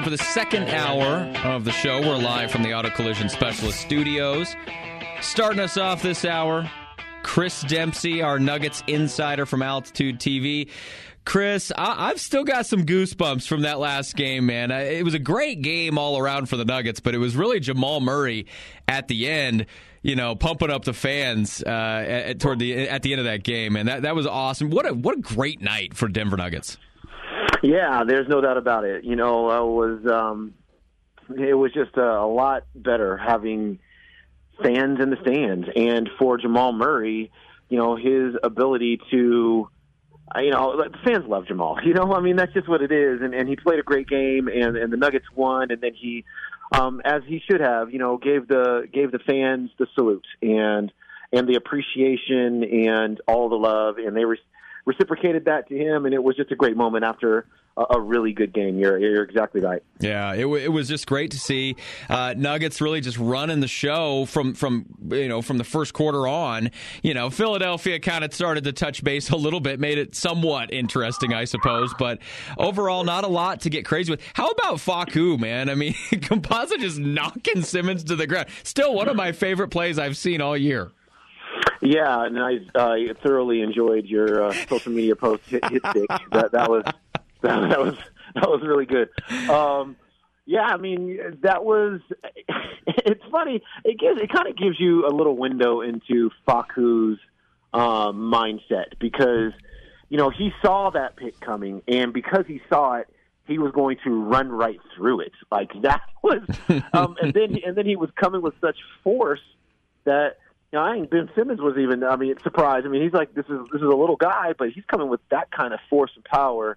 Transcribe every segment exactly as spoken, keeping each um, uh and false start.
time for the second hour of the show. We're live from the Auto Collision Specialist Studios. Starting us off this hour, Chris Dempsey, our Nuggets insider from Altitude T V. Chris, I- I've still got some goosebumps from that last game, man. I- it was a great game all around for the Nuggets, but it was really Jamal Murray at the end, you know, pumping up the fans uh, at, toward the at the end of that game, and that that was awesome. What a what a great night for Denver Nuggets. Yeah, there's no doubt about it. You know, it was um, it was just a, a lot better having fans in the stands, and for Jamal Murray, you know, his ability to, you know, fans love Jamal. You know, I mean, that's just what it is, and, and he played a great game, and, and the Nuggets won, and then he, um, as he should have, you know, gave the gave the fans the salute and and the appreciation and all the love, and they were. reciprocated that to him, and it was just a great moment after a, a really good game. You're, you're exactly right. Yeah, it, w- it was just great to see uh, Nuggets really just running the show from from you know from the first quarter on. You know, Philadelphia kind of started to touch base a little bit, made it somewhat interesting, I suppose. But overall, not a lot to get crazy with. How about Facu, man? I mean, Campazzo just knocking Simmons to the ground. Still one of my favorite plays I've seen all year. Yeah, and I uh, thoroughly enjoyed your uh, social media post hit, hit stick. That that was that, that was that was really good. Um, yeah, I mean that was. It's funny. It gives it kind of gives you a little window into Facu's um, mindset because you know he saw that pick coming, and because he saw it, he was going to run right through it. Like that was, um, and then and then he was coming with such force that. You know, I think Ben Simmons was even, I mean, surprised. I mean, he's like, this is this is a little guy, but he's coming with that kind of force and power.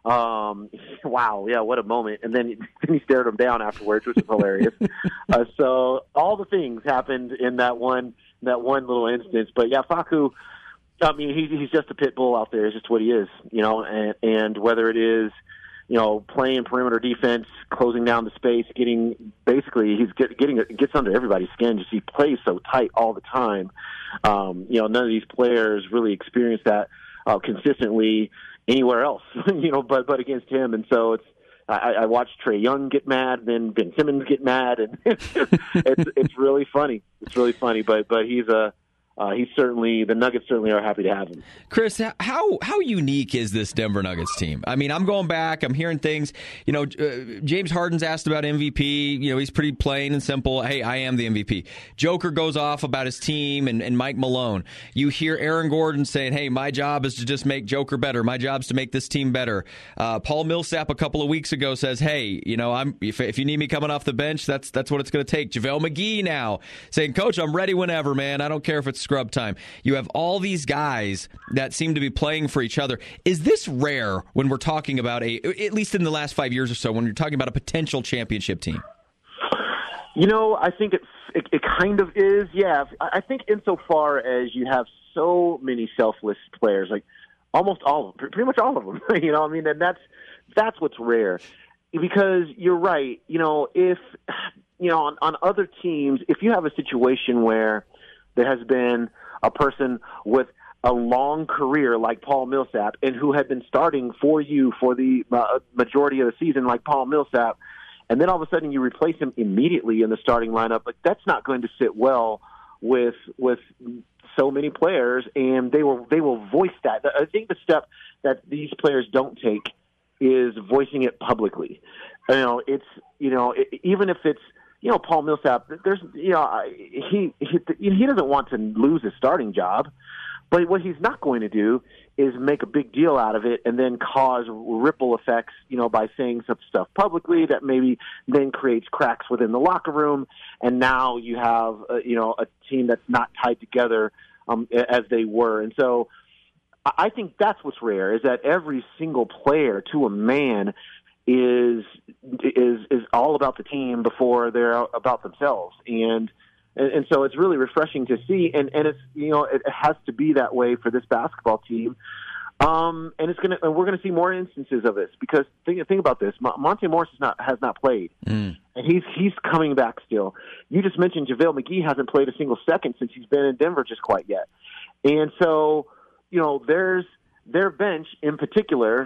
Um, wow, yeah, what a moment. And then, then he stared him down afterwards, which is hilarious. uh, so all the things happened in that one that one little instance. But, yeah, Facu, I mean, he, he's just a pit bull out there. It's just what he is, you know, and, and whether it is, you know, playing perimeter defense, closing down the space, getting basically he's get, getting gets under everybody's skin. Just he plays so tight all the time. Um, you know, none of these players really experience that uh, consistently anywhere else. you know, but but against him, and so it's. I, I watched Trae Young get mad, then Ben Simmons get mad, and it's just, it's it's really funny. It's really funny, but but he's a. Uh, he's certainly the Nuggets certainly are happy to have him. Chris, how how unique is this Denver Nuggets team? I mean, I'm going back. I'm hearing things. You know, uh, James Harden's asked about M V P. You know, he's pretty plain and simple. Hey, I am the M V P. Joker goes off about his team and, and Mike Malone. You hear Aaron Gordon saying, "Hey, my job is to just make Joker better. My job's to make this team better." Uh, Paul Millsap a couple of weeks ago says, "Hey, you know, I'm if, if you need me coming off the bench, that's that's what it's going to take." JaVale McGee now saying, "Coach, I'm ready whenever, man. I don't care if it's scrub time." You have all these guys that seem to be playing for each other. Is this rare when we're talking about a, at least in the last five years or so, when you're talking about a potential championship team? You know, I think it's, it, it kind of is, yeah. I think insofar as you have so many selfless players, like almost all of them, pretty much all of them, you know, I mean, and that's, that's what's rare. Because you're right, you know, if, you know, on, on other teams, if you have a situation where there has been a person with a long career like Paul Millsap and who had been starting for you for the uh, majority of the season like Paul Millsap, and then all of a sudden you replace him immediately in the starting lineup, like that's not going to sit well with with so many players, and they will they will voice that. I think the step that these players don't take is voicing it publicly. You know, it's you know it, even if it's you know Paul Millsap, there's you know he he he doesn't want to lose his starting job, but what he's not going to do is make a big deal out of it and then cause ripple effects, you know, by saying some stuff publicly that maybe then creates cracks within the locker room, and now you have uh, you know a team that's not tied together um, as they were, and so. I think that's what's rare, is that every single player to a man is is is all about the team before they're about themselves, and and, and so it's really refreshing to see, and, and it's you know it has to be that way for this basketball team, um, and it's gonna and we're gonna see more instances of this because think think about this, Monte Morris has not has not played, mm. and he's he's coming back still. You just mentioned JaVale McGee hasn't played a single second since he's been in Denver just quite yet, and so. You know, there's their bench in particular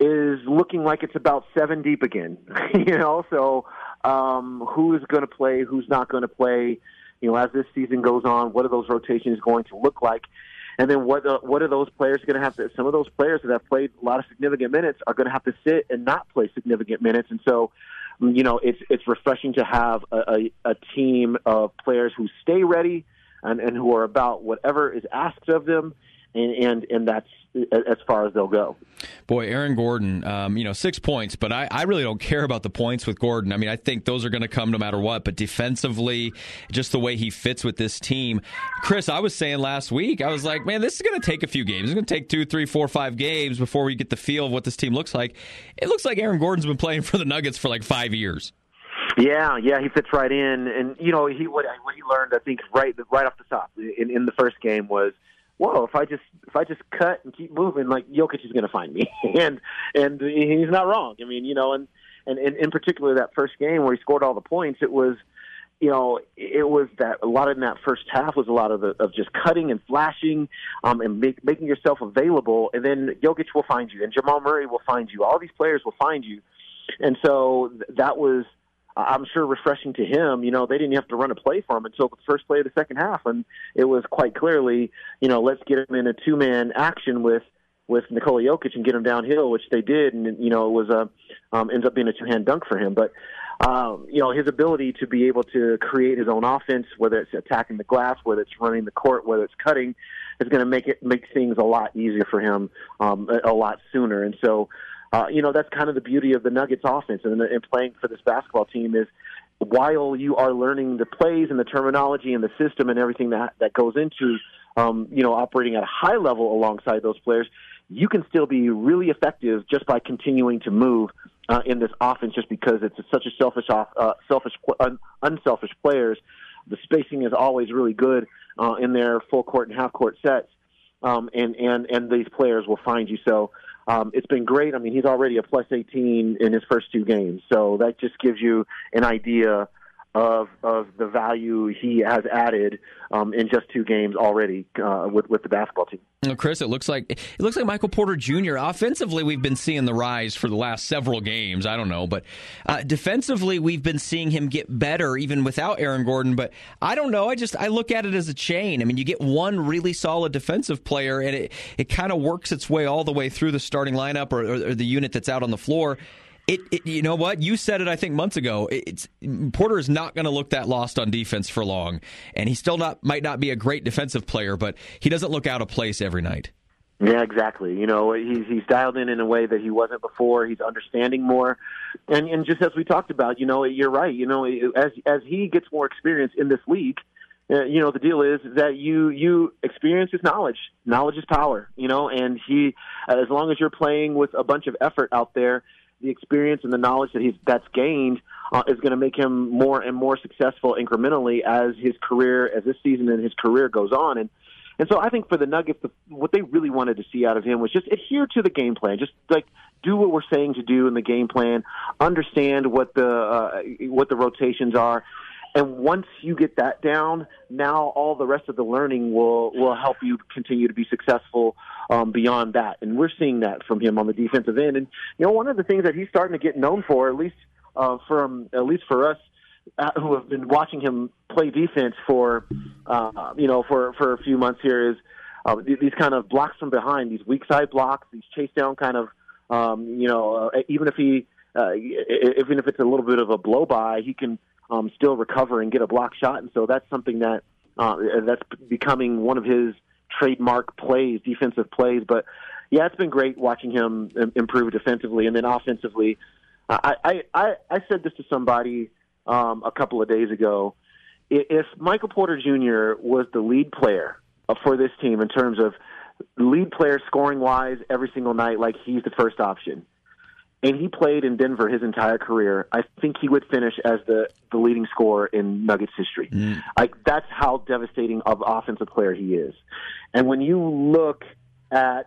is looking like it's about seven deep again. you know, so um, who is going to play, who's not going to play, you know, as this season goes on, what are those rotations going to look like? And then what uh, what are those players going to have to, some of those players that have played a lot of significant minutes are going to have to sit and not play significant minutes. And so, you know, it's it's refreshing to have a, a, a team of players who stay ready and, and who are about whatever is asked of them. And, and and that's as far as they'll go. Boy, Aaron Gordon, um, you know, six points, but I, I really don't care about the points with Gordon. I mean, I think those are going to come no matter what, but defensively, just the way he fits with this team. Chris, I was saying last week, I was like, man, this is going to take a few games. It's going to take two, three, four, five games before we get the feel of what this team looks like. It looks like Aaron Gordon's been playing for the Nuggets for like five years. Yeah, yeah, he fits right in. And, you know, he what, what he learned, I think, right right off the top in, in the first game was, whoa, if I just if I just cut and keep moving, like Jokic is going to find me, and and he's not wrong. I mean, you know, and, and, and in particular that first game where he scored all the points, it was, you know, it was that a lot in that first half was a lot of the, of just cutting and flashing, um, and make, making yourself available, and then Jokic will find you, and Jamal Murray will find you. All these players will find you, and so that was, I'm sure, refreshing to him. You know, they didn't have to run a play for him until the first play of the second half, and it was quite clearly, you know, let's get him in a two-man action with with Nikola Jokic and get him downhill, which they did, and you know, it was a um, ends up being a two-hand dunk for him. But um, you know, his ability to be able to create his own offense, whether it's attacking the glass, whether it's running the court, whether it's cutting, is going to make it make things a lot easier for him, um, a, a lot sooner, and so. Uh, you know, that's kind of the beauty of the Nuggets offense and, and playing for this basketball team is while you are learning the plays and the terminology and the system and everything that, that goes into, um, you know, operating at a high level alongside those players, you can still be really effective just by continuing to move uh, in this offense just because it's such a selfish, off, uh, selfish, un, unselfish players. The spacing is always really good uh, in their full court and half court sets, um, and, and, and these players will find you. So, Um, it's been great. I mean, he's already a plus eighteen in his first two games, so that just gives you an idea of of the value he has added um, in just two games already uh, with with the basketball team. Well, Chris, it looks like it looks like Michael Porter Junior Offensively, we've been seeing the rise for the last several games. I don't know, but uh, defensively, we've been seeing him get better even without Aaron Gordon. But I don't know. I just I look at it as a chain. I mean, you get one really solid defensive player, and it it kind of works its way all the way through the starting lineup or, or, or the unit that's out on the floor. It, it, you know what? You said it, I think, months ago. It's Porter is not going to look that lost on defense for long, and he still not might not be a great defensive player, but he doesn't look out of place every night. Yeah, exactly. You know, he's he's dialed in in a way that he wasn't before. He's understanding more, and and just as we talked about, you know, you're right. You know, as as he gets more experience in this league, uh, you know, the deal is that you you experience is knowledge. Knowledge is power. You know, and he, as long as you're playing with a bunch of effort out there, the experience and the knowledge that he's that's gained uh, is going to make him more and more successful incrementally as his career, as this season and his career goes on. And and so I think for the Nuggets, the, what they really wanted to see out of him was just adhere to the game plan, just like do what we're saying to do in the game plan, understand what the uh, what the rotations are. And once you get that down, now all the rest of the learning will, will help you continue to be successful um, beyond that. And we're seeing that from him on the defensive end. And, you know, one of the things that he's starting to get known for, at least uh, from at least for us uh, who have been watching him play defense for, uh, you know, for, for a few months here is uh, these kind of blocks from behind, these weak side blocks, these chase down kind of, um, you know, uh, even if he, uh, even if it's a little bit of a blow by, he can, Um, still recover and get a block shot, and so that's something that uh, that's becoming one of his trademark plays, defensive plays. But yeah, it's been great watching him improve defensively, and then offensively. I I, I, I said this to somebody um, a couple of days ago. If Michael Porter Junior was the lead player for this team in terms of lead player scoring wise every single night, like he's the first option, and he played in Denver his entire career, I think he would finish as the, the leading scorer in Nuggets history. Mm. Like that's how devastating of an offensive player he is. And when you look at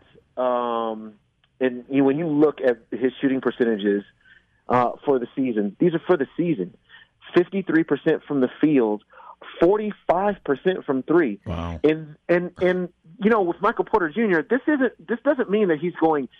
um, and you, when you look at his shooting percentages uh, for the season, these are for the season: fifty-three percent from the field, forty-five percent from three. Wow. And and and you know, with Michael Porter Junior, this isn't this doesn't mean that he's going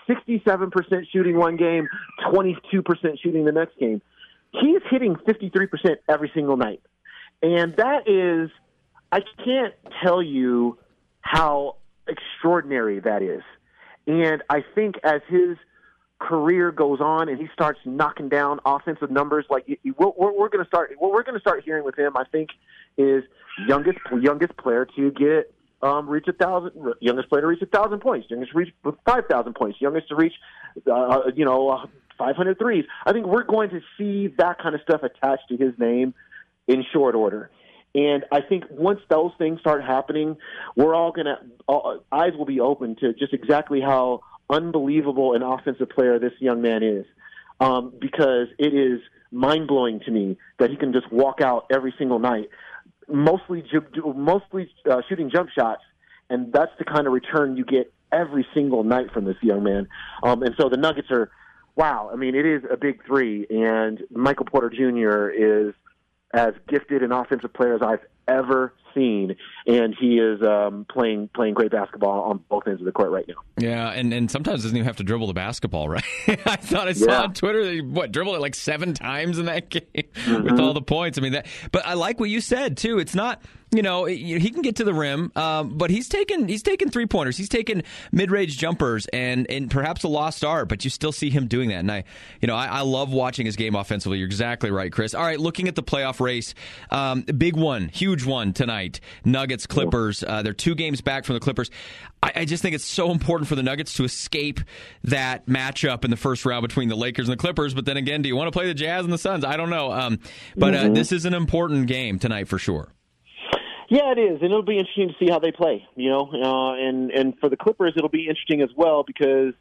sixty-seven percent shooting one game, twenty-two percent shooting the next game. He's hitting fifty-three percent every single night. And that is, I can't tell you how extraordinary that is. And I think as his career goes on and he starts knocking down offensive numbers, like what we're, we're going to start, what we're going to start hearing with him, I think, is youngest youngest player to get um, reach a thousand, youngest player to reach a thousand points, youngest to reach five thousand points, youngest to reach, uh, you know, five hundred threes. I think we're going to see that kind of stuff attached to his name in short order. And I think once those things start happening, we're all going to, eyes will be open to just exactly how unbelievable an offensive player this young man is. Um, because it is mind-blowing to me that he can just walk out every single night, mostly mostly uh, shooting jump shots, and that's the kind of return you get every single night from this young man. Um, and so the Nuggets are, wow, I mean, it is a big three, and Michael Porter Junior is as gifted an offensive player as I've ever seen, and he is um, playing playing great basketball on both ends of the court right now. Yeah, and, and sometimes doesn't even have to dribble the basketball, right? I thought I saw yeah. on Twitter that he, what, dribbled it like seven times in that game mm-hmm. with all the points. I mean, that. But I like what you said too. It's not, you know, he can get to the rim, um, but he's taken he's taken three pointers, he's taken mid range jumpers, and and perhaps a lost art, but you still see him doing that. And I, you know, I, I love watching his game offensively. You're exactly right, Chris. All right, looking at the playoff race, um, big one, huge one tonight. Nuggets, Clippers. Uh, they're two games back from the Clippers. I, I just think it's so important for the Nuggets to escape that matchup in the first round between the Lakers and the Clippers. But then again, do you want to play the Jazz and the Suns? I don't know. Um, but uh, mm-hmm. this is an important game tonight for sure. Yeah, it is, and it'll be interesting to see how they play. You know, uh, and and for the Clippers, it'll be interesting as well because.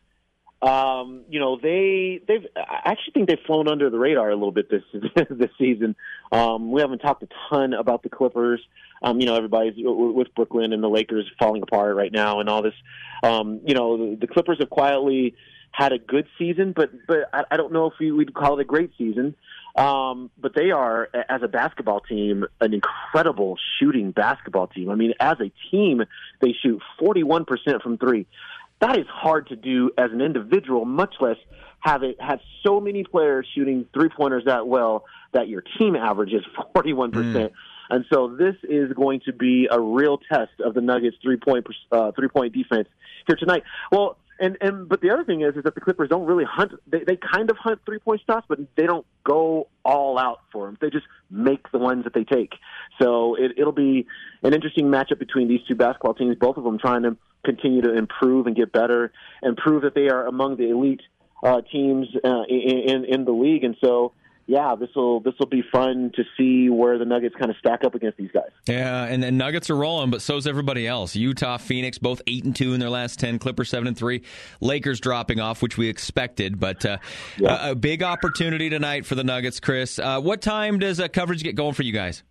Um, you know, they, they've, I actually think they've flown under the radar a little bit this, this season. Um, we haven't talked a ton about the Clippers. Um, you know, everybody's with Brooklyn and the Lakers falling apart right now and all this. Um, you know, the, the Clippers have quietly had a good season, but, but I, I don't know if we, we'd call it a great season. Um, but they are, as a basketball team, an incredible shooting basketball team. I mean, as a team, they shoot forty-one percent from three. That is hard to do as an individual, much less have it have so many players shooting three-pointers that well that your team average is forty-one percent. Mm. And so this is going to be a real test of the Nuggets' three-point uh, three-point defense here tonight. Well, and, and but the other thing is is that the Clippers don't really hunt. They, they kind of hunt three-point shots, but they don't go all out for them. They just make the ones that they take. So it, it'll be an interesting matchup between these two basketball teams, both of them trying to continue to improve and get better and prove that they are among the elite uh, teams uh, in, in the league. And so, yeah, this will this will be fun to see where the Nuggets kind of stack up against these guys. Yeah, and the Nuggets are rolling, but so's everybody else. Utah, Phoenix, both eight and two in their last ten. Clippers seven and three. Lakers dropping off, which we expected, but uh, yeah. a, a big opportunity tonight for the Nuggets. Chris, uh, what time does uh, coverage get going for you guys?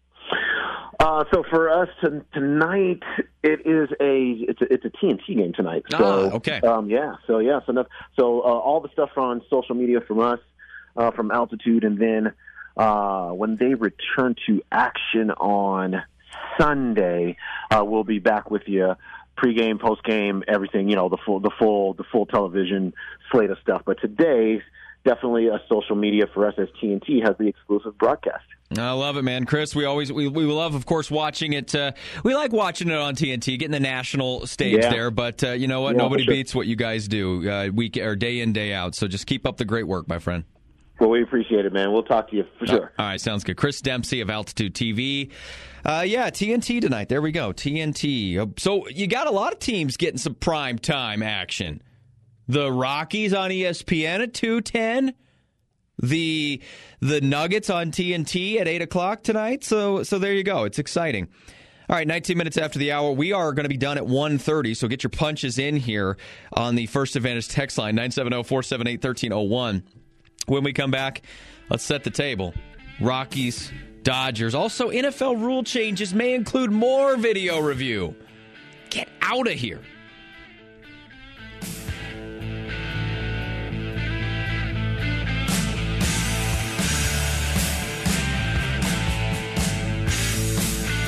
Uh, so for us to, tonight, it is a it's a it's a T N T game tonight. So, ah, okay. Um, yeah. So yeah. So enough, so uh, all the stuff on social media from us, uh, from Altitude, and then uh, when they return to action on Sunday, uh, we'll be back with you. Pre-game, post-game, everything. You know, the full the full the full television slate of stuff. But today, definitely a social media for us as T N T has the exclusive broadcast. I love it, man. Chris, we always we, we love, of course, watching it. Uh, we like watching it on T N T, getting the national stage yeah. there. But uh, you know what? Yeah, Nobody sure. beats what you guys do uh, week or day in, day out. So just keep up the great work, my friend. Well, we appreciate it, man. We'll talk to you for sure. Uh, all right, sounds good. Chris Dempsey of Altitude T V. Uh, yeah, T N T tonight. There we go. T N T. So you got a lot of teams getting some prime time action. The Rockies on E S P N at two ten. The the Nuggets on T N T at eight o'clock tonight. So so there you go. It's exciting. All right, nineteen minutes after the hour. We are going to be done at one thirty, so get your punches in here on the First Advantage text line, nine seven zero, four seven eight, one three zero one. When we come back, let's set the table. Rockies, Dodgers. Also, N F L rule changes may include more video review. Get out of here.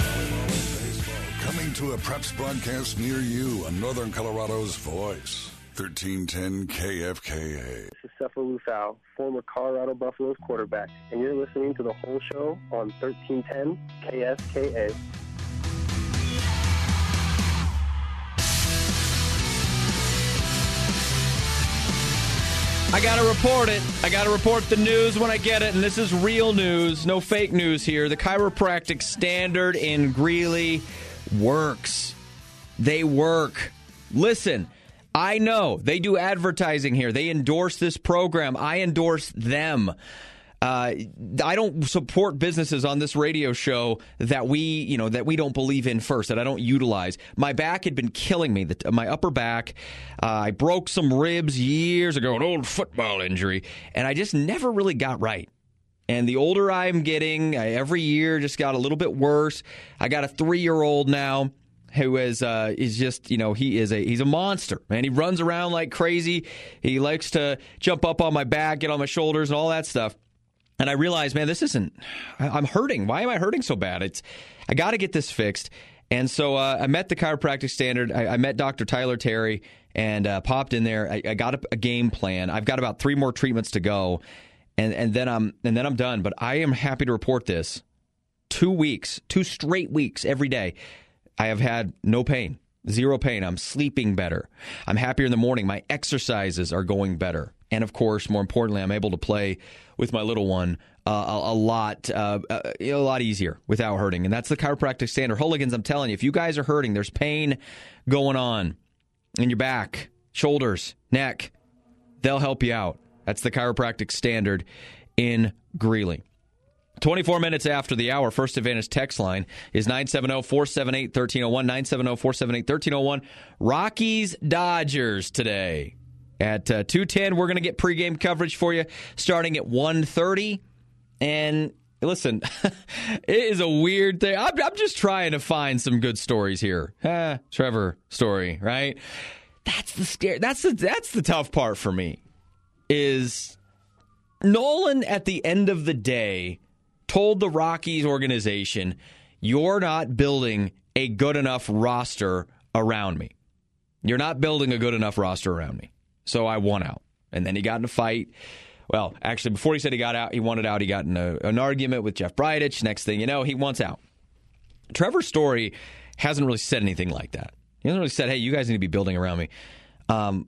To a Preps broadcast near you on Northern Colorado's Voice. thirteen ten K F K A. This is Cephalou Fowl, former Colorado Buffaloes quarterback, and you're listening to The Whole Show on thirteen ten K F K A. I got to report it. I got to report the news when I get it, and this is real news, no fake news here. The chiropractic standard in Greeley works. They work. Listen, I know they do advertising here. They endorse this program. I endorse them. Uh, I don't support businesses on this radio show that we, you know, that we don't believe in first, that I don't utilize. My back had been killing me, the, my upper back. Uh, I broke some ribs years ago, an old football injury, and I just never really got right. And the older I'm getting, I, every year just got a little bit worse. I got a three-year-old now who is uh, is just, you know, he is a he's a monster, man. He runs around like crazy. He likes to jump up on my back, get on my shoulders, and all that stuff. And I realized, man, this isn't, I'm hurting. Why am I hurting so bad? It's, I got to get this fixed. And so uh, I met the chiropractic standard. I, I met Doctor Tyler Terry and uh, popped in there. I, I got a, a game plan. I've got about three more treatments to go. And, and then I'm, and then I'm done. But I am happy to report this. Two weeks, two straight weeks every day. I have had no pain, zero pain. I'm sleeping better. I'm happier in the morning. My exercises are going better. And, of course, more importantly, I'm able to play with my little one uh, a, a lot uh, a, a lot easier without hurting. And that's the chiropractic standard. Hooligans, I'm telling you, if you guys are hurting, there's pain going on in your back, shoulders, neck, they'll help you out. That's the chiropractic standard in Greeley. twenty-four minutes after the hour, First Advantage text line is nine seven zero, four seven eight, one three zero one, nine seven zero, four seven eight, one three zero one. Rockies, Dodgers today. At uh, two ten, we're going to get pregame coverage for you starting at one thirty. And listen, it is a weird thing. I'm, I'm just trying to find some good stories here. Ah, Trevor story, right? That's the scare. That's the that's the tough part for me. Is Nolan at the end of the day told the Rockies organization, "You're not building a good enough roster around me. You're not building a good enough roster around me." So I won out. And then he got in a fight. Well, actually, before he said he got out, he wanted out. He got in a, an argument with Jeff Bridich. Next thing you know, he wants out. Trevor Story hasn't really said anything like that. He hasn't really said, hey, you guys need to be building around me. Um,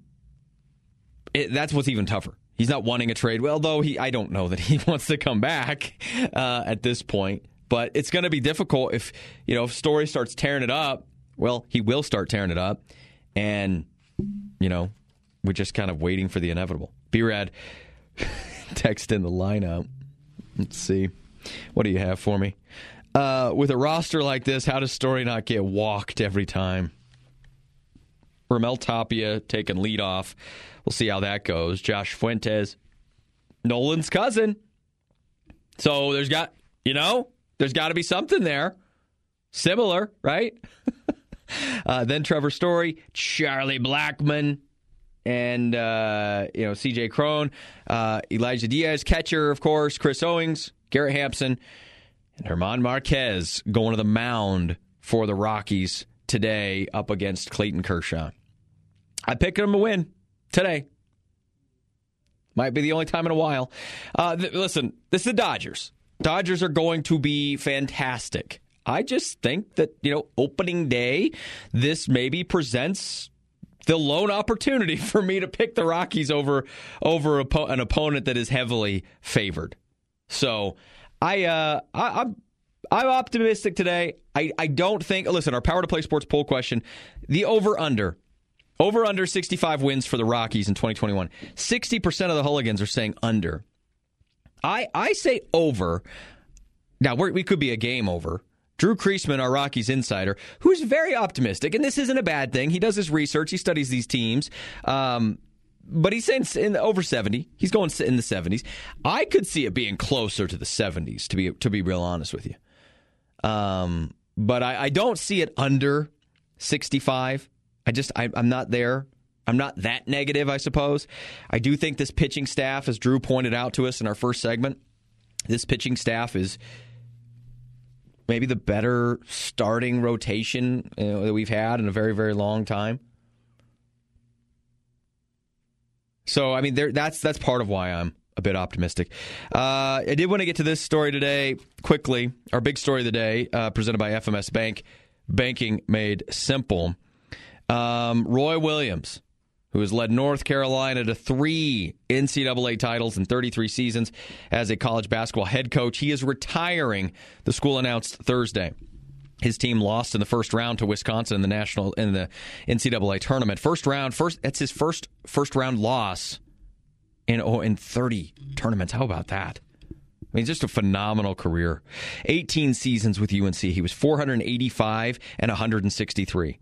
it, that's what's even tougher. He's not wanting a trade. Well, though, he I don't know that he wants to come back uh, at this point. But it's going to be difficult if, you know, if Story starts tearing it up. Well, he will start tearing it up. And, you know, we're just kind of waiting for the inevitable. B-Rad, text in the lineup. Let's see. What do you have for me? Uh, with a roster like this, how does Story not get walked every time? Ramel Tapia taking lead off. We'll see how that goes. Josh Fuentes, Nolan's cousin. So there's got, you know, there's got to be something there. Similar, right? uh, then Trevor Story, Charlie Blackmon, and, uh, you know, C J Cron, uh, Elijah Diaz, catcher, of course, Chris Owings, Garrett Hampson, and German Marquez going to the mound for the Rockies today up against Clayton Kershaw. I picked them to win today. Might be the only time in a while. Uh, th- listen, this is the Dodgers. Dodgers are going to be fantastic. I just think that, you know, opening day, this maybe presents the lone opportunity for me to pick the Rockies over over a, an opponent that is heavily favored. So I, uh, I I'm I'm optimistic today. I, I don't think. Listen, our Power to Play Sports poll question: the over under over under sixty-five wins for the Rockies in twenty twenty-one. Sixty percent of the hooligans are saying under. I I say over. Now we're, we could be a game over. Drew Kreisman, our Rockies insider, who's very optimistic, and this isn't a bad thing. He does his research. He studies these teams. Um, but he's saying in the over seventy. He's going in the seventies. I could see it being closer to the seventies, to be to be real honest with you. Um, but I, I don't see it under sixty-five. I just, I, I'm not there. I'm not that negative, I suppose. I do think this pitching staff, as Drew pointed out to us in our first segment, this pitching staff is maybe the better starting rotation, you know, that we've had in a very, very long time. So, I mean, there, that's that's part of why I'm a bit optimistic. Uh, I did want to get to this story today quickly. Our big story of the day, uh, presented by F M S Bank, Banking Made Simple. Um, Roy Williams, who has led North Carolina to three N C double A titles in thirty-three seasons as a college basketball head coach. He is retiring, the school announced Thursday. His team lost in the first round to Wisconsin in the national in the N C double A tournament. First round, first that's his first first round loss in oh, in thirty tournaments. How about that? I mean, just a phenomenal career. eighteen seasons with U N C. He was four hundred eighty-five and one hundred sixty-three.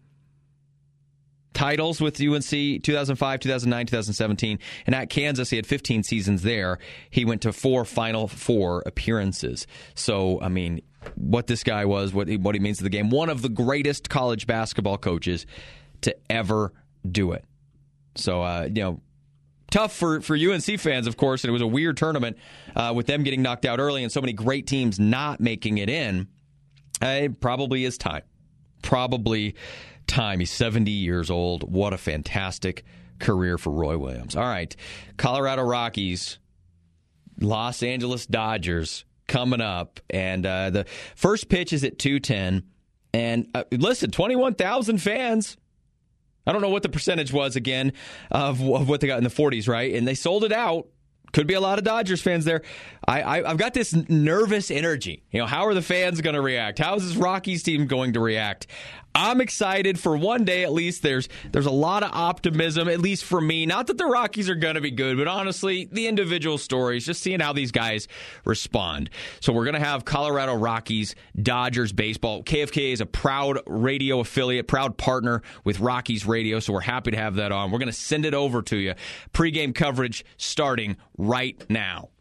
Titles with U N C, two thousand five, two thousand nine, two thousand seventeen. And at Kansas, he had fifteen seasons there. He went to four Final Four appearances. So, I mean, what this guy was, what he, what he means to the game. One of the greatest college basketball coaches to ever do it. So, uh, you know, tough for, for U N C fans, of course. And it was a weird tournament uh, with them getting knocked out early and so many great teams not making it in. Uh, it probably is time. Probably time. He's seventy years old. What a fantastic career for Roy Williams. All right. Colorado Rockies, Los Angeles Dodgers coming up. And uh, the first pitch is at two ten. And uh, listen, twenty-one thousand fans. I don't know what the percentage was, again, of, of what they got in the forties, right? And they sold it out. Could be a lot of Dodgers fans there. I, I, I've got this nervous energy. You know, how are the fans going to react? How is this Rockies team going to react? I'm excited for one day at least. There's there's a lot of optimism, at least for me. Not that the Rockies are going to be good, but honestly, the individual stories, just seeing how these guys respond. So we're going to have Colorado Rockies, Dodgers baseball. K F K A is a proud radio affiliate, proud partner with Rockies Radio, so we're happy to have that on. We're going to send it over to you. Pre-game coverage starting right now.